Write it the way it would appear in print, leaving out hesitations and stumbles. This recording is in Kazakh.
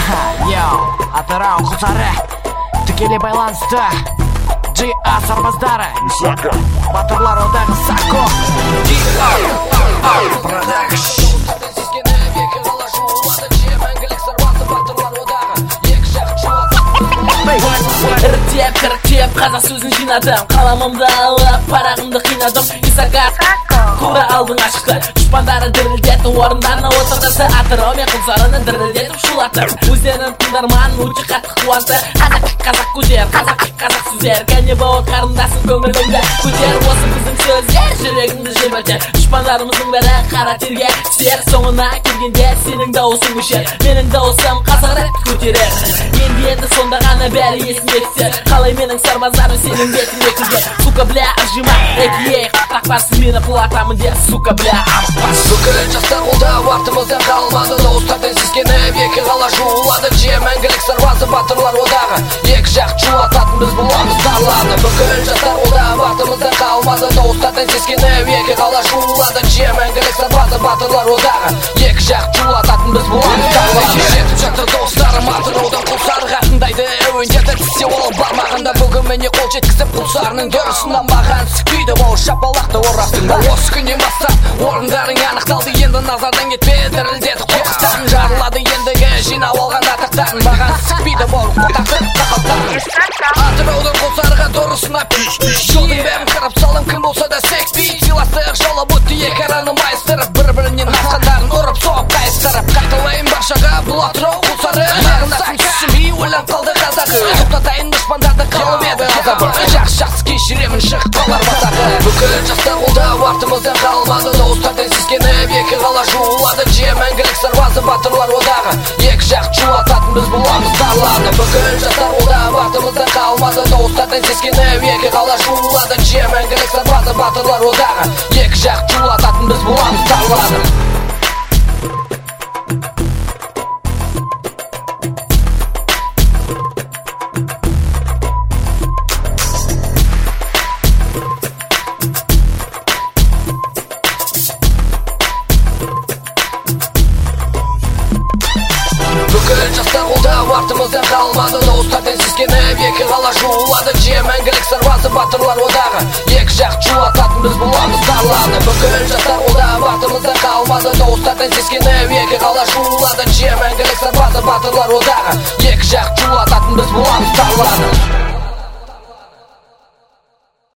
Атырау құлсары тікелей байланысты G.A. сарбаздары Батырлар одағы Сако Іріктеп қазақ сөзін жинадым, қаламымды алып парағымды қинадым. Исака құра алдың ашықты, дұшпандары дірілдетті, орындарына отырдысы. Атырау мен құлсарыны дірілдетіп шулатып, өздерінің тыңдарманын өте қатты қуанты. Қазақ көтер, қазақ сөздер, кәне бауыр қарындасың көңіліңді көтер. Осы біздің сөздер жүрегіңді желбіртер, дұшпандарымыздың бәрі қара терге түсер. Соңына келгенде сенің дауысың өшер, менің дауысым қазақ рэп көтерер. Енді сонда ғана бәрі есінде түсер, қалай менің сарбаздарым сенің бетіңе кірген. Сука, бля, ажима, ей, тақпасын мені құлатамын де, сука, бля, ампас. Бүкіл жастар қолда уақытымыздан қалмады, достардан сескеніп екі қала жуылады. Же мәңгілік сарбазы батырлар одағы, екі жақ жуататын біз боламыз тарланы. Бүкіл жастар қолда уақытымыздан қалмады, достардан сескеніп екі қала жуылады. Же мәңгілік сарбазы батырлар одағы, екі жақ жуататын біз боламыз тарланы. Жетіп жатыр достарым Атыраудан Құлсарыға, тыңдайды әуендерді тісе ол бармағында. Бүгін міне қол жеткізіп Құлсарының дұрысынан маған сікпейді, ол шапалақты ораптың ба. Осы күннен бастап орындарың анықталды, енді назардан кетпе, дірілдетіп қоқыстан жарылады. Ендігі жинап алған атақтан маған сікпейді, ол қотақтың тақалттан. Атыраудың Құлсарыға дұрысына пиш-пиш, жолдың бәрін қарап салым, кім болса да секпей. Сыйластық жолы бұтты екі араны майыстырып, бір-бірінен асқандарын ұрып соғып қайыстырып. Қайталайын баршаға бұл Атырау Құлсары, мағынасын түсінбей ойланып қалды қазағы. Тоқтатайын дұшпандарды қалып еді азабы, жақсы кешіремін шығып қалар батағы. Бүкіл жастар қолда уақытымыздан қалмады, достардан сескеніп екі қала жуылады. Же мәңгілік сарбазы батырлар одағы, екі жақ жуататын біз боламыз тарланы. Бүкіл жастар қолда уақытымыздан қалмады, достардан сескеніп екі қала жуылады. Же мәңгілік сарбазы батырлар одағы, екі жақ жуататын біз боламыз тарланы. Бүкіл жастар қолда уақытымыздан қалмады, достардан сескеніп екі қала жуылады. Же мәңгілік сарбазы батырлар одағы, екі жақ жуататын біз боламыз тарланы. Бүкіл жастар қолда уақытымыздан қалмады, достардан сескеніп екі қала жуылады. Же мәңгілік сарбазы батырлар одағы, екі жақ жуататын біз боламыз тарланы.